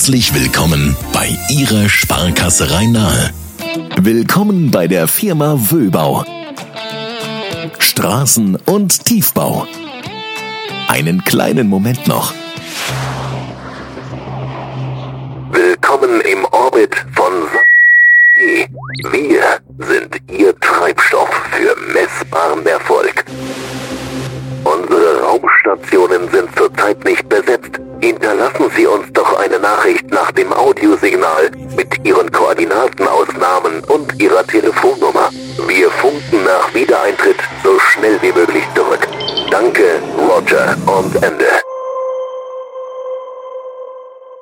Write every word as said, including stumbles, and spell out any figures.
Herzlich willkommen bei Ihrer Sparkasse Rhein-Nahe. Willkommen bei der Firma Wöbau. Straßen- und Tiefbau. Einen kleinen Moment noch. Willkommen im Orbit von S A P. Wir sind Ihr Treibstoff für messbaren Erfolg. Unsere Raumstationen sind zurzeit nicht besetzt. Hinterlassen Sie uns doch eine Nachricht nach dem Audiosignal mit Ihren Koordinatenausnahmen und Ihrer Telefonnummer. Wir funken nach Wiedereintritt so schnell wie möglich zurück. Danke, Roger und Ende.